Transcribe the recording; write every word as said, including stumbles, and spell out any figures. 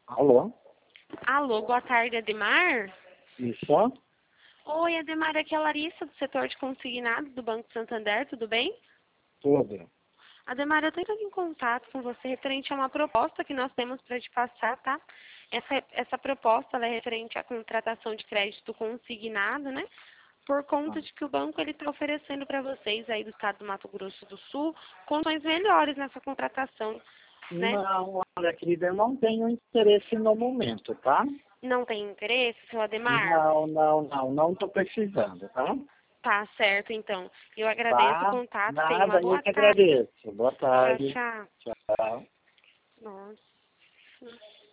Alô? Alô, boa tarde, Ademar. Isso? Oi, Ademar, aqui é a Larissa, do setor de consignado do Banco Santander, tudo bem? Tudo. Ademar, eu estou entrando em contato com você referente a uma proposta que nós temos para te passar, tá? Essa, essa proposta ela é referente à contratação de crédito consignado, né? Por conta de que o banco ele está oferecendo para vocês aí do estado do Mato Grosso do Sul condições melhores nessa contratação, né? Não, olha, querida, eu não tenho interesse no momento, tá? Não tem interesse, seu Ademar? Não, não, não, não estou precisando, tá? Tá certo, então. Eu agradeço o Tá? contato. Tenha uma Nada, eu boa que tarde. agradeço. Boa Tchau, tarde. tchau. Tchau. Nossa.